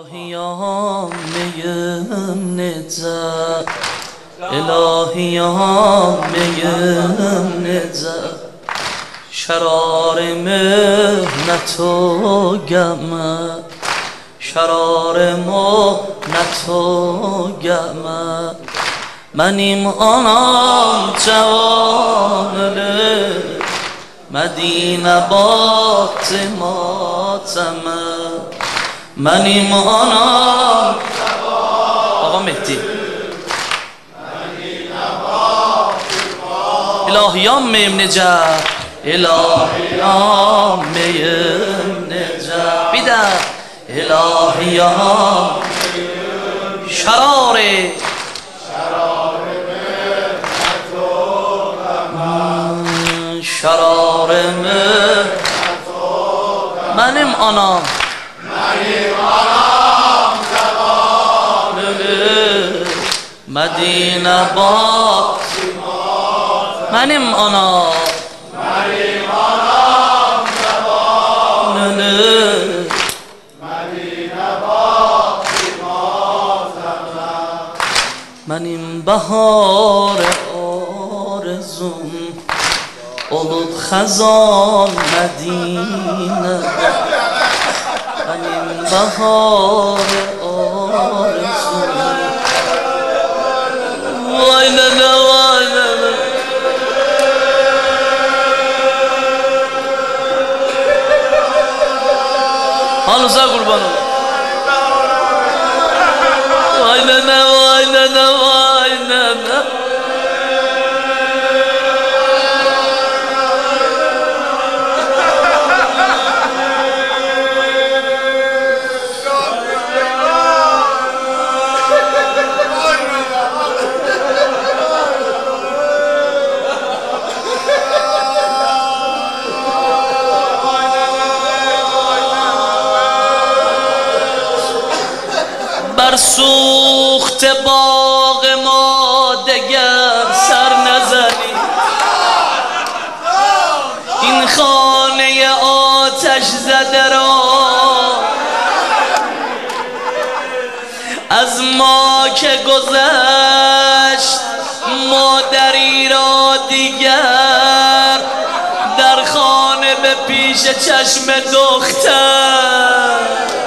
İlahiyam meyim nece, İlahiyam meyim nece, şerar mehnet o geme, şerar mehnet o geme. Benim anam cevanlı, Medine baktı mateme. Benim anam Ağa Mehdi İlahiyam meyim nece, İlahiyam meyim nece. Bir de İlahiyam şerari şerarımı benim anam zamanını Medine bak benim anam zamanını Medine bak benim bahar arzum olup xazan Medine. Benim bahar arzum vay nene vay nene. Halıza kurban ol. Vay nene vay nene vay nene. بر سوخت باغ ما دگر سر نزنی، این خانه آتش زده را از ما که گذشت مادری را دیگر در خانه به پیش چشم دختر.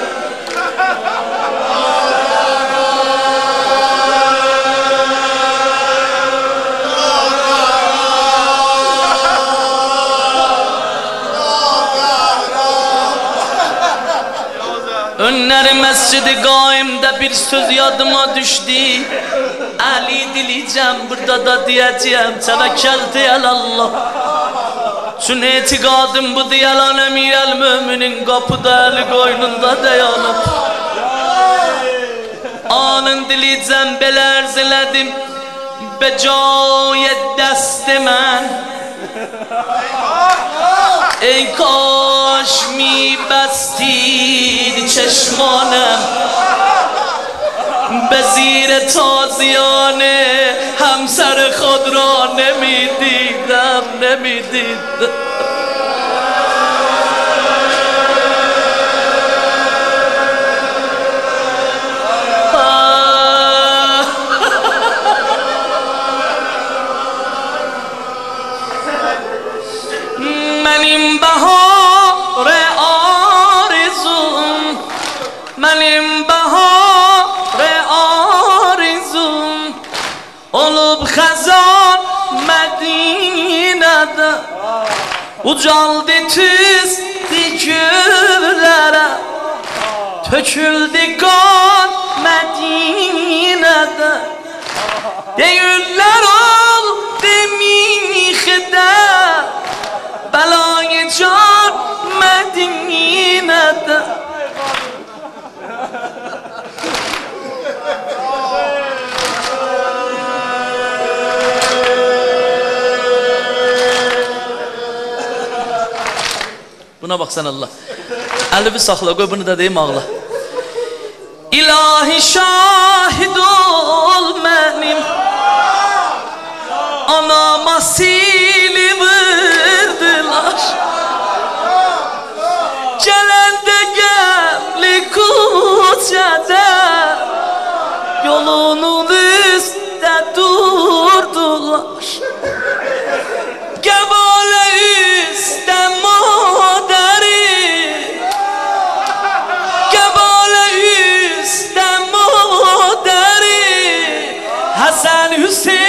Önler mescidi qaimdə bir söz yadıma düşdü. Ali dileyeceğim, burada da diyeceğim, təvəkkəl deyəlallah. Çün etiqadım bu deyəlan əmirəl müminin qapıda əli qoynunda dayanıb. Anın dileyeceğim, belə ərz elədim, becayət dəsti mən. ای کاش می بستید چشمانم به زیر تازیان همسر خود را نمیدیدم نمیدیدم. Benim bahar arzum, benim bahar arzum olup xazan Medine'de ucaldı tüzdü güllərə, töküldü qan Medine'de. Deyirlər ol demixdə بلای جان مدینه. Buna baksan Allah. Elbi sakla koy, bunu da deyim ağla. İlahi şahid ol benim anama silimi Gelende gel küçədə yolunun üstə durdular. Qəbalə üstə madəri, Qəbalə üstə madəri, Həsən Hüseyin